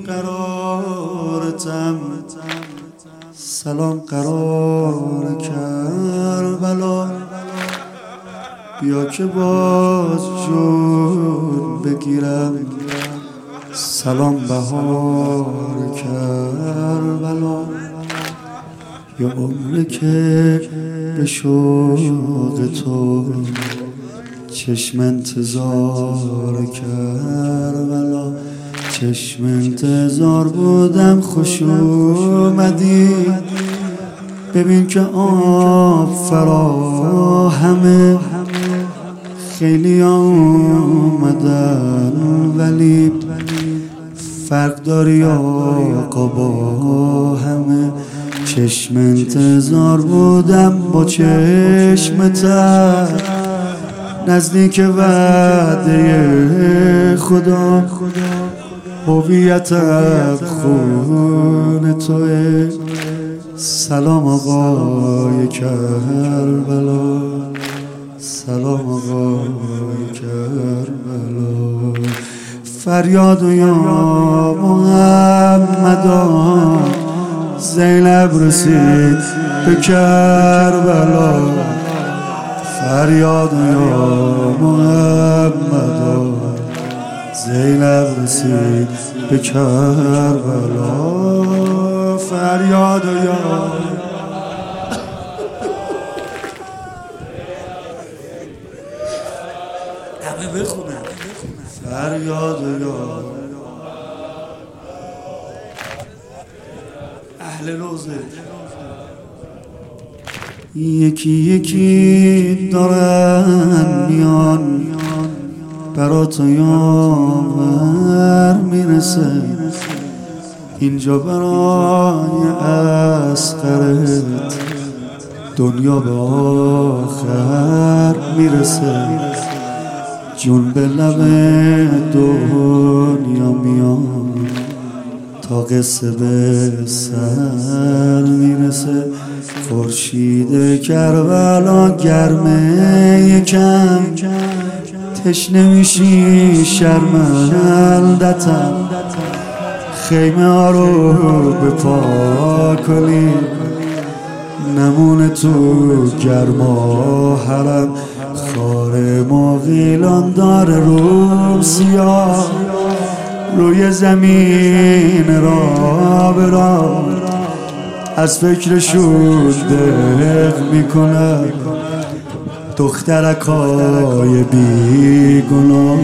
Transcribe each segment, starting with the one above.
قرارتم، سلام قرار کربلا. بیا که باز جون بگیرم، سلام بهار کربلا. یا عمره که به شوق تو چشم انتظار کربلا. چشم انتظار بودم خوش اومدی، ببین که آب فراهمه. خیلی آمدن ولی فرق داری آقا با همه. چشم انتظار بودم با چشم تر، نزدیک وعده خدا. هویتم خون توه، سلام آقای کربلا. سلام آقای کربلا. فریاد و یا محمدا، زینب رسید به کربلا. فریاد و یا محمدا، زینب رسید به کربلا. فریاد و یا همه بخونن. فریاد و یا اهل روزه، یکی یکی دارن میان برات یاور میرسه. اینجا برای اصغرت دنیا به آخر میرسه. جون به لب دنیا میان تا قصه به سر میرسه. خورشید کربلا گرمه یکم، تشنه میشی شرمندتم. خیمه ها رو به پا کنی، نمونه تو گرما حرم. خار مغیلان داره روم سیاه، روی زمین را به را از فکرشون دق میکنه. دخترکای بیگناه،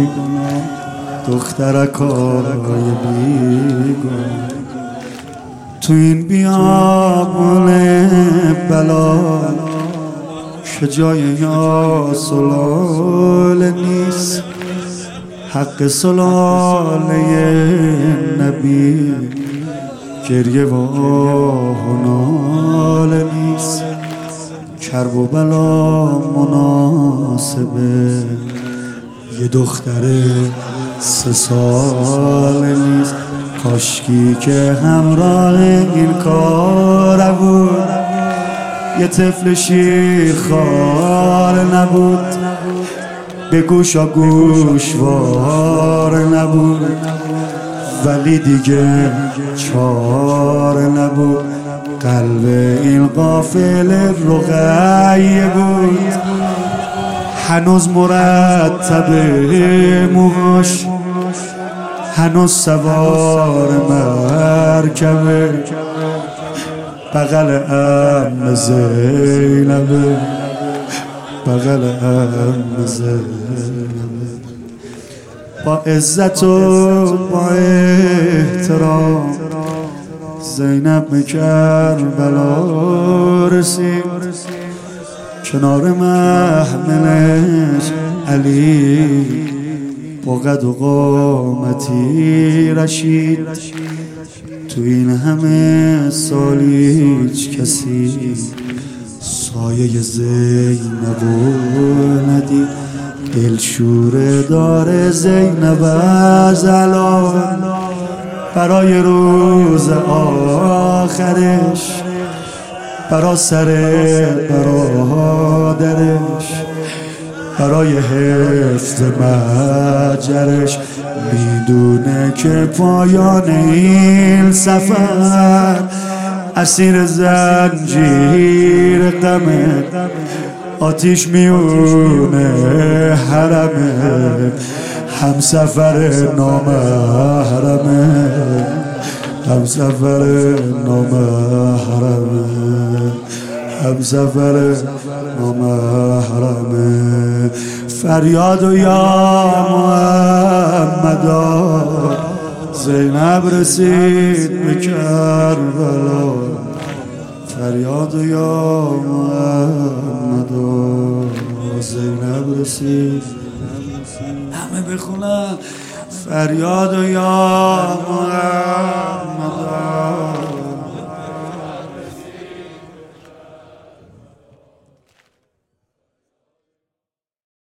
دخترکای بیگناه. تو این بیابون بلا که جای یا سلاله نیست. حق سلاله نبی گریه و آه و ناله نیست. کرب و بلا مناسبه یه دختر 3 ساله نیست. کاشکی که همراه این کار بود یه طفل شیرخوار نبود. به گوشا گوشوار نبود، ولی دیگه چار نبود. قلب این قافله رقیه بود، هنوز مرتبه موهاش، هنوز سوار مرکبه. بغل ام زینبه، بغل ام زینبه. با عزت و با احترام زینب به کربلا رسید. کنار محملش علی با قد و قامتی رشید. تو این همه سال هیچ کسی سایه زینب ندید. دلشوره داره زینب از الان برای روز آخرش، برا سر برادرش. برای حفظ مجرش میدونه که پایان این سفر اسیر زنجیر غمه، آتیش میونه حرمه، همسفر نامحرمه، همسفر نامحرمه، همسفر نامحرمه. فریاد و یا محمدا، زینب رسید به کربلا. فریاد و یا محمدا، زینب رسید. همه بخونن فریاد و یا محمدا.